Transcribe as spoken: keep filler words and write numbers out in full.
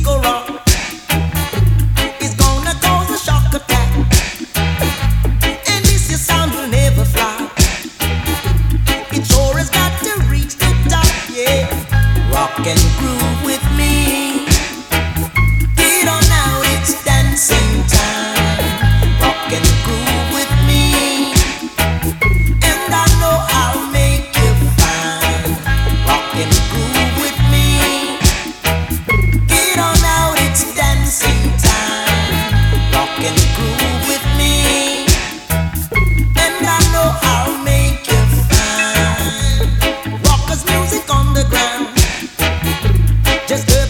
disco rock is gonna cause a shock attack, and this your sound will never fly. It sure has got to reach the top, yeah. Rock and groove with me. Get on now, it's dancing time. Rock and groove with me, and I know I'll make you fine. Rock and groove with me. Get on now, it's dancing time. Rock and groove with me, and I know I'll make you fine. Rockers music on the ground. Just